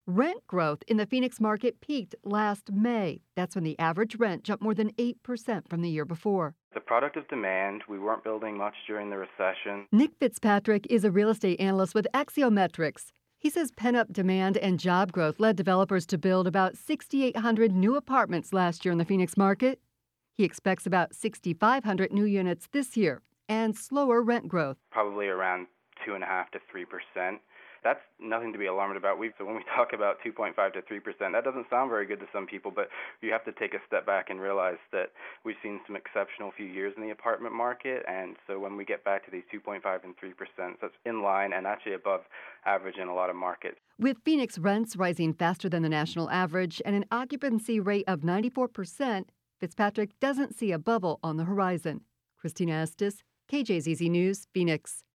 Rent growth in the Phoenix market peaked last May. That's when the average rent jumped more than 8% from the year before. The product of demand. We weren't building much during the recession. Nick Fitzpatrick is a real estate analyst with Axiometrics. He says pent-up demand and job growth led developers to build about 6,800 new apartments last year in the Phoenix market. He expects about 6,500 new units this year and slower rent growth. Probably around 2.5% to 3%. That's nothing to be alarmed about. So when we talk about 2.5 to 3%, that doesn't sound very good to some people, but you have to take a step back and realize that we've seen some exceptional few years in the apartment market, and so when we get back to these 2.5 and 3%, that's in line and actually above average in a lot of markets. With Phoenix rents rising faster than the national average and an occupancy rate of 94%, Fitzpatrick doesn't see a bubble on the horizon. Christina Estes, KJZZ News, Phoenix.